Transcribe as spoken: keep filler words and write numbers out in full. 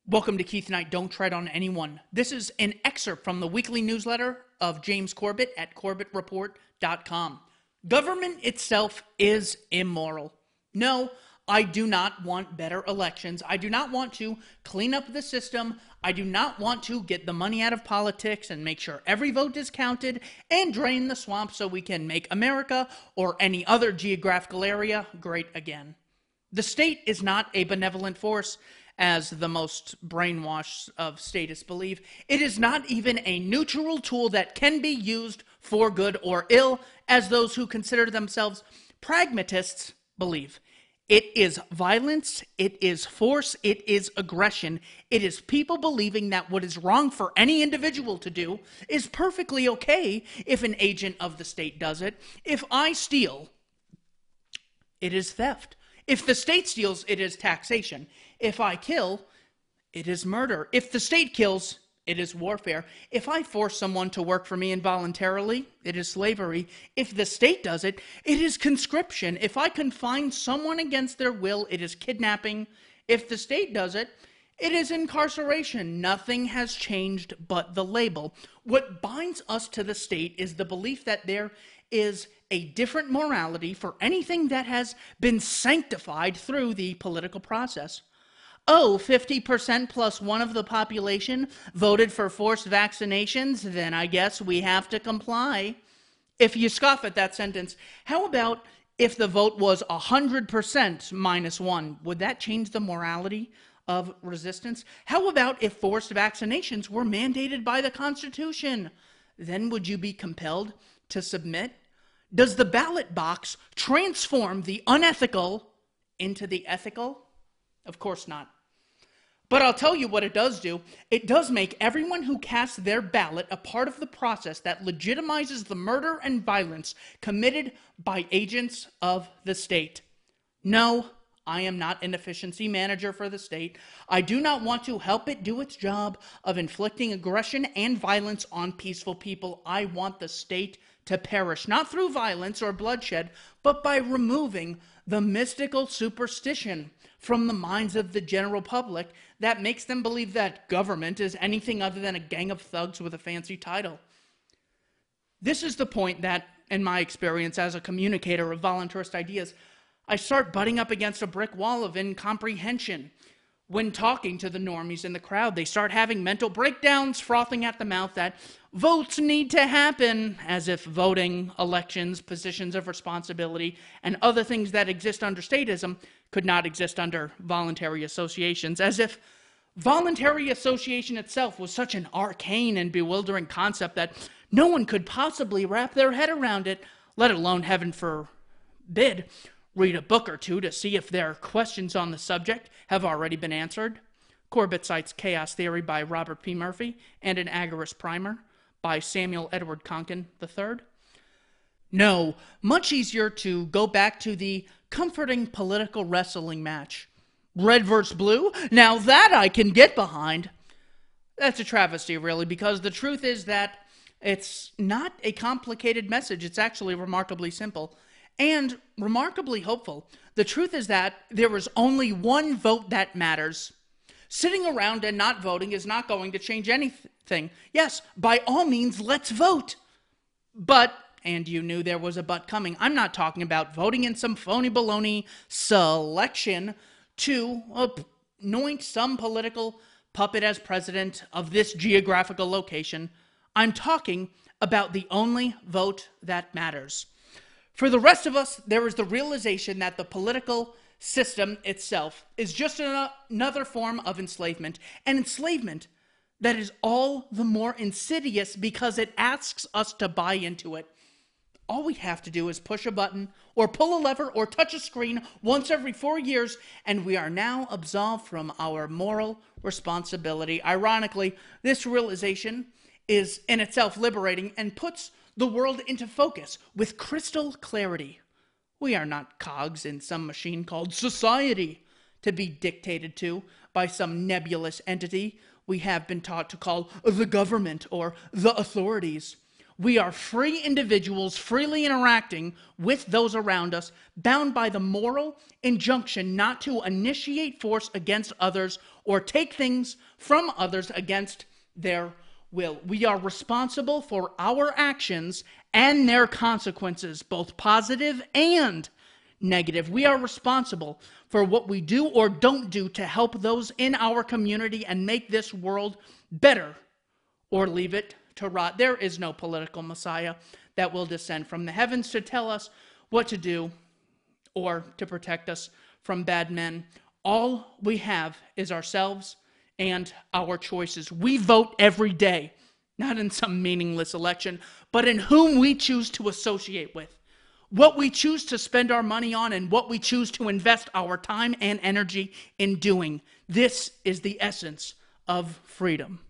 Welcome to Keith Knight, Don't Tread on Anyone. This is an excerpt from the weekly newsletter of James Corbett at corbett report dot com. Government itself is immoral. No, I do not want better elections. I do not want to clean up the system. I do not want to get the money out of politics and make sure every vote is counted and drain the swamp so we can make America or any other geographical area great again. The state is not a benevolent force, as the most brainwashed of statists believe. It is not even a neutral tool that can be used for good or ill, as those who consider themselves pragmatists believe. It is violence, it is force, it is aggression. It is people believing that what is wrong for any individual to do is perfectly okay if an agent of the state does it. If I steal, it is theft. If the state steals, it is taxation. If I kill, it is murder. If the state kills, it is warfare. If I force someone to work for me involuntarily, it is slavery. If the state does it, it is conscription. If I confine someone against their will, it is kidnapping. If the state does it, it is incarceration. Nothing has changed but the label. What binds us to the state is the belief that there is a different morality for anything that has been sanctified through the political process. Oh, fifty percent plus one of the population voted for forced vaccinations, then I guess we have to comply. If you scoff at that sentence, how about if the vote was one hundred percent minus one? Would that change the morality of resistance? How about if forced vaccinations were mandated by the Constitution? Then would you be compelled to submit? Does the ballot box transform the unethical into the ethical? Of course not. But I'll tell you what it does do. It does make everyone who casts their ballot a part of the process that legitimizes the murder and violence committed by agents of the state. No, I am not an efficiency manager for the state. I do not want to help it do its job of inflicting aggression and violence on peaceful people. I want the state to perish, not through violence or bloodshed, but by removing the mystical superstition from the minds of the general public that makes them believe that government is anything other than a gang of thugs with a fancy title. This is the point that, in my experience as a communicator of voluntarist ideas, I start butting up against a brick wall of incomprehension. When talking to the normies in the crowd, they start having mental breakdowns, frothing at the mouth that votes need to happen, as if voting, elections, positions of responsibility, and other things that exist under statism could not exist under voluntary associations, as if voluntary association itself was such an arcane and bewildering concept that no one could possibly wrap their head around it, let alone, heaven forbid, read a book or two to see if their questions on the subject have already been answered. Corbett cites Chaos Theory by Robert P. Murphy and An Agorist Primer by Samuel Edward Konkin the third. No, much easier to go back to the comforting political wrestling match. Red versus blue? Now that I can get behind. That's a travesty, really, because the truth is that it's not a complicated message. It's actually remarkably simple. And remarkably hopeful. The truth is that there is only one vote that matters. Sitting around and not voting is not going to change anything. Yes, by all means, let's vote. But, and you knew there was a but coming, I'm not talking about voting in some phony baloney selection to anoint some political puppet as president of this geographical location. I'm talking about the only vote that matters. For the rest of us, there is the realization that the political system itself is just an, another form of enslavement, an enslavement that is all the more insidious because it asks us to buy into it. All we have to do is push a button or pull a lever or touch a screen once every four years, and we are now absolved from our moral responsibility. Ironically, this realization is in itself liberating and puts the world into focus with crystal clarity. We are not cogs in some machine called society to be dictated to by some nebulous entity we have been taught to call the government or the authorities. We are free individuals freely interacting with those around us, bound by the moral injunction not to initiate force against others or take things from others against their will. We are responsible for our actions and their consequences, both positive and negative. We are responsible for what we do or don't do to help those in our community and make this world better, or leave it to rot. There is no political messiah that will descend from the heavens to tell us what to do or to protect us from bad men. All we have is ourselves and our choices. We vote every day, not in some meaningless election, but in whom we choose to associate with, what we choose to spend our money on, and what we choose to invest our time and energy in doing. This is the essence of freedom.